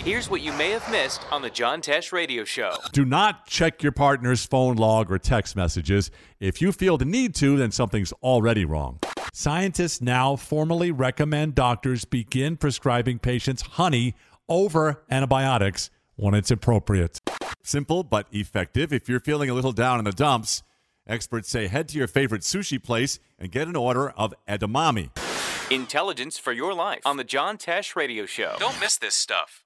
Here's what you may have missed on the John Tesh Radio Show. Do not check your partner's phone log or text messages. If you feel the need to, then something's already wrong. Scientists now formally recommend doctors begin prescribing patients honey over antibiotics when it's appropriate. Simple but effective. If you're feeling a little down in the dumps, experts say head to your favorite sushi place and get an order of edamame. Intelligence for your life on the John Tesh Radio Show. Don't miss this stuff.